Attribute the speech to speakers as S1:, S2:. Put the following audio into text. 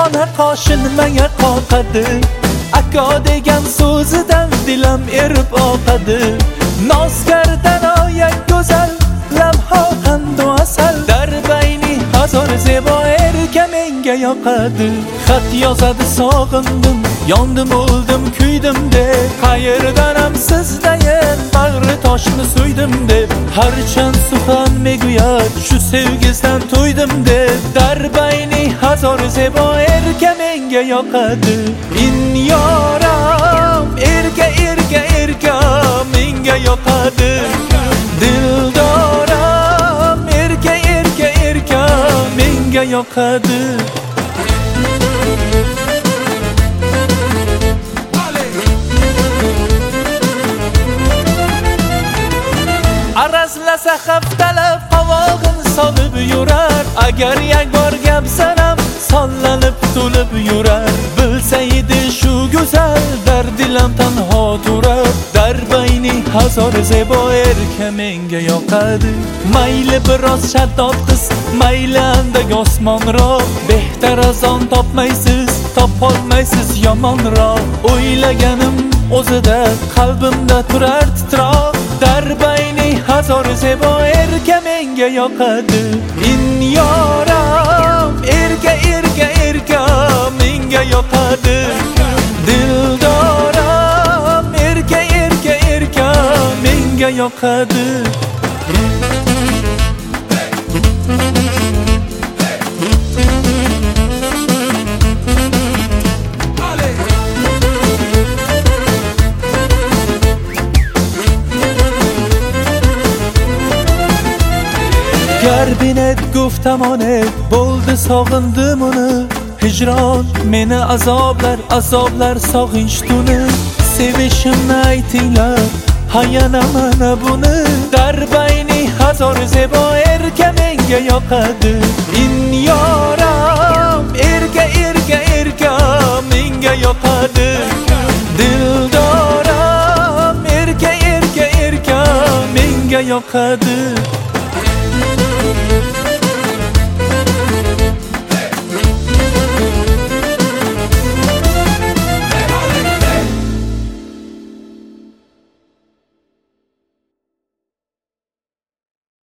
S1: ona qo'shin menga qoqadi. Aka degan so'zidan dilim erib oqadi. Noskardan oyak go'zal lamho qandu asal. Darbayni hazor zebo erka menga yoqadi. Xat yozadi sog'indim, yondim o'ldim kuydim deb. Qayerdanam sizdayin bag'ri toshni so'ydim deb. Harchand suxan meguyat shu sevgisidan to'ydim deb. Darbayni hazor zebo erka menga yoqadi. In yoram erka erka erka menga yoqadi. Dildoram erka erka erka menga yoqadi. Arazlasa haftalab qovog'in solib yurar. Agar yak bor gap sanam sollanib to'lib yurar. Bilsa edi shu go'zal dardilam tanho turar. Darbayni hazor zebo erka menga yoqadi. Mayli biroz shaddod qiz, mayli andak osmonroq. Behtar azon topmaysiz, topolmaysiz yomonroq. O'ylaganim o'zida qalbimda turar titroq. Darbayni hazor zebo erka menga yoqadi. In yoram erka erka erka menga yoqadi. Dildoram erka erka erka menga yoqadi. Garbinet guftam onet bo'ldi sog'indim uni. Hijron meni azoblar sog'inch tuni. Sevishimni aytinglar hayana mana buni. Darbayni hazor zebo erka menga yoqadi. In yoram erka erka erka menga yoqadi. Dildoram erka erka erka menga yoqadi.